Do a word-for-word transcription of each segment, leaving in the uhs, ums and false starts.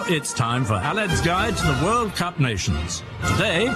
it's time for Aled's Guide to the World Cup Nations. Today,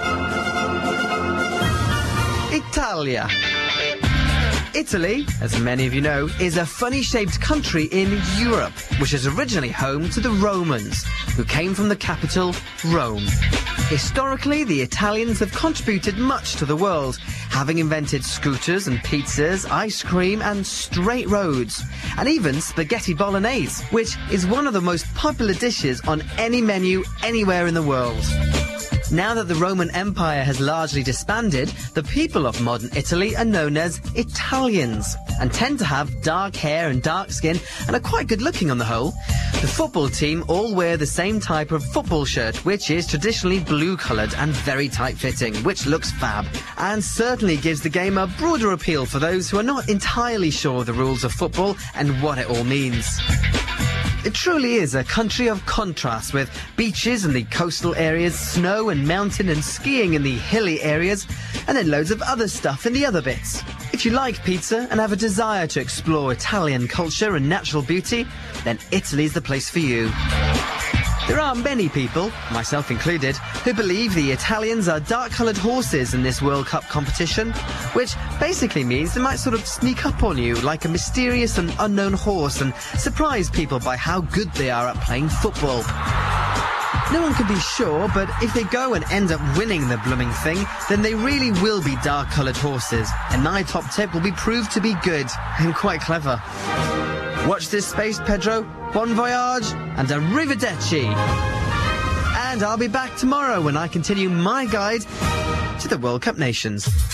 Italia. Italy, as many of you know, is a funny-shaped country in Europe, which is originally home to the Romans, who came from the capital, Rome. Historically, the Italians have contributed much to the world, having invented scooters and pizzas, ice cream and straight roads, and even spaghetti bolognese, which is one of the most popular dishes on any menu anywhere in the world. Now that the Roman Empire has largely disbanded, the people of modern Italy are known as Italians and tend to have dark hair and dark skin and are quite good looking on the whole. The football team all wear the same type of football shirt, which is traditionally blue coloured and very tight fitting, which looks fab and certainly gives the game a broader appeal for those who are not entirely sure of the rules of football and what it all means. It truly is a country of contrasts, with beaches in the coastal areas, snow and mountain and skiing in the hilly areas, and then loads of other stuff in the other bits. If you like pizza and have a desire to explore Italian culture and natural beauty, then Italy's the place for you. There are many people, myself included, who believe the Italians are dark-coloured horses in this World Cup competition, which basically means they might sort of sneak up on you like a mysterious and unknown horse and surprise people by how good they are at playing football. No one can be sure, but if they go and end up winning the blooming thing, then they really will be dark-coloured horses, and my top tip will be proved to be good and quite clever. Watch this space, Pedro. Bon voyage and arrivederci. And I'll be back tomorrow when I continue my guide to the World Cup Nations.